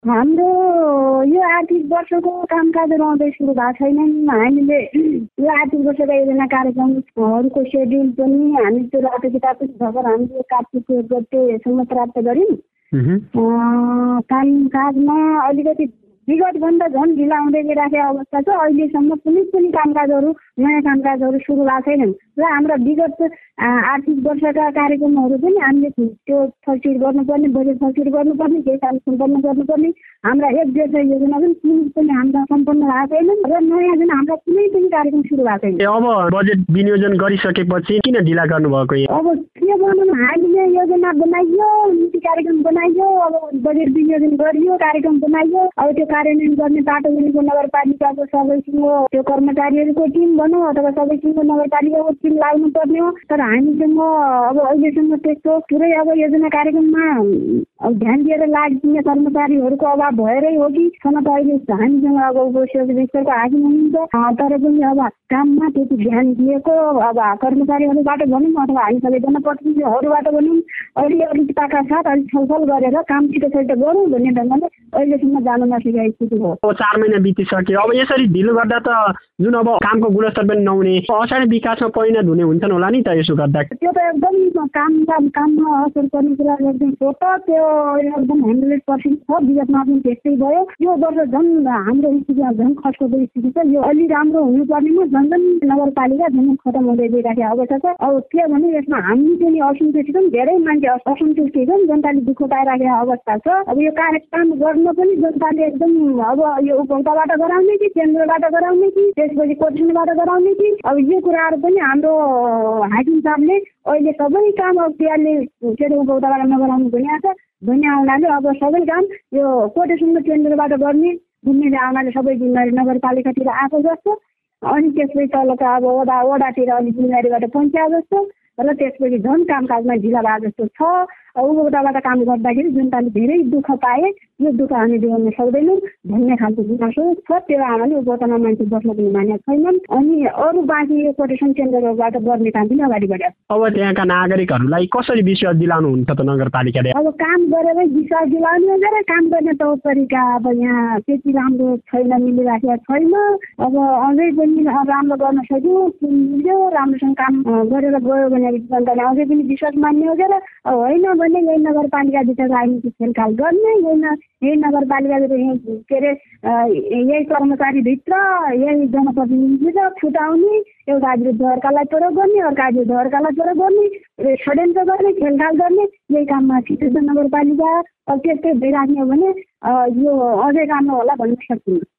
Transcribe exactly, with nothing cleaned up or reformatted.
हाम्रो यो आर्थिक वर्षको कामकाजहरू आउँदै सुरु भएको छैनन्। हामीले यो आर्थिक वर्षका योजना कार्यक्रमहरूको सेड्युल पनि हामी त्यो रातो किताब पनि भर्खर हामीले कार्तिक एक गतेसम्म प्राप्त गऱ्यौँ। कामकाजमा अलिकति विगतभन्दा झन् ढिला हुँदै गइरहेको अवस्था छ। अहिलेसम्म कुनै पनि कामकाजहरू नयाँ कामकाजहरू सुरु भएको छैनन् र हाम्रा विगत आर्थिक वर्षका कार्यक्रमहरू पनि हामीले त्यो फर्स्टिट गर्नुपर्ने, बजेट फर्स्टिट गर्नुपर्ने, केही काम सम्पन्न गर्नुपर्ने, हाम्रा एक डेढ योजना पनि कुनै पनि हाम्रा सम्पन्न भएको छैनन् र नयाँ जुन हाम्रा कुनै पनि कार्यक्रम सुरु भएको छैन। अब बजेट विनियोजन गरिसकेपछि किन ढिला गर्नुभएको? अब के गर्नु, हामीले योजना बनाइयो, नीति कार्यक्रम बनाइयो, अब बजेट विनियोजन गरियो, कार्यक्रम बनाइयो, अब त्यो कार्यान्वयन गर्ने बाटो उनीको नगरपालिकाको सबैसँग त्यो कर्मचारीहरूको टिम भनौँ अथवा सबैसँग नगरपालिकाको टिम लाग्नु पर्ने हो। तर हामीसँग अब अहिलेसम्म त्यस्तो पुरै अब योजना कार्यक्रममा अब ध्यान दिएर लाग्ने कर्मचारीहरूको अभाव भएरै हो कि छन त अहिले हामीसँग अब उपस्थितको हाकिम हुनुहुन्छ तर पनि अब काममा त्यति ध्यान दिएको अब कर्मचारीहरूबाट भनौँ अथवा हामी सबै जनप्रतिनिधिहरूबाट भनौँ अहिले अलिक पाका साथ अलिक छलफल गरेर काम छिटो छिटो गरौँ भन्ने ढङ्गले अहिलेसम्म जान नसकेको स्थिति हो। अब चार महिना बितिसक्यो, अब यसरी ढिलो गर्दा त जुन अब कामको गुणस्तर पनि नहुने, असाढे विकासमा परिणत हुने हुन्छन् होला नि त यसो गर्दा? त्यो त एकदम काम काममा असर पर्ने कुरा एकदम हो त, त्यो एकदम हन्ड्रेड पर्सेन्ट छ। विगतमा पनि त्यस्तै भयो। यो वर्ष झन् हाम्रो स्थितिमा झन् खस्को स्थिति छ। यो अलि राम्रो हुनुपर्नेमा झन् झन् नगरपालिका झन् खतम हुँदै गइरहेको अवस्था छ। अब के भने यसमा हामी पनि असन्तुष्टि छौँ, धेरै मान्छे असन्तुष्टि छन्, जनताले दुःख पाइरहेको अवस्था छ। अब यो कार्यक्रम गर्न पनि जनताले एकदम अब यो उपभोक्ताबाट गराउने कि केन्द्रबाट गराउने कि त्यसपछि कोर्टबाट गराउने कि अब यो कुराहरू पनि हाम्रो हाकिम साहबले अहिले सबै काम अब तिहारले के अरे उपभोक्ताबाट नगराउनु भनिरहेको छ। भन्ने आउनाले अब सबै काम यो कोटेसन केन्द्रबाट गर्ने भन्ने आउनाले सबै जिम्मेवारी नगरपालिकातिर आएको जस्तो, अनि त्यसपछि तलका अब वडा वडातिर अलिक जिम्मेवारीबाट पञ्चायत जस्तो र त्यसपछि झन् कामकाजमा ढिला भए जस्तो छ। उपभोक्ताबाट काम गर्दाखेरि जनताले धेरै दुःख पाए, यो दुःख हामी देखाउन सक्दैनौँ भन्ने खालको गुनासो छ। त्यो आमाले उपभोक्तामा मान्छे बस्न पनि मानेका छैनन्। अनि अरू बाँकी यो कोटेसन केन्द्रबाट गर्ने काम पनि अगाडि बढ्यो। अब त्यहाँका नागरिकहरूलाई कसरी विश्वास दिलाउनुहुन्छ त नगरपालिकाले? अब काम गरेरै विश्वास दिलाउने गरेर काम गर्ने तौर तरिका अब यहाँ त्यति राम्रो छैन, मिलिरहेको छैन। अब अझै पनि राम्रो गर्न सक्यो, मिल्यो, राम्रोसँग काम गरेर गयो भने जनताले अझै पनि विश्वास मान्ने हो क्या। होइन भने यही नगरपालिकाभित्र राजनीतिक खेलखाल गर्ने, यही यही नगरपालिकाभित्र यही के अरे यही कर्मचारीभित्र यही जनप्रतिनिधिभित्र छुटाउने, एउटा विरुद्ध अर्कालाई प्रयोग गर्ने, अर्का विरुद्ध अर्कालाई प्रयोग गर्ने, षड्यन्त्र गर्ने, खेलखाल गर्ने, यही काममा छिटो नगरपालिका अब त्यस्तै भइराख्ने हो भने यो अझै राम्रो होला भन्न सक्दिनँ।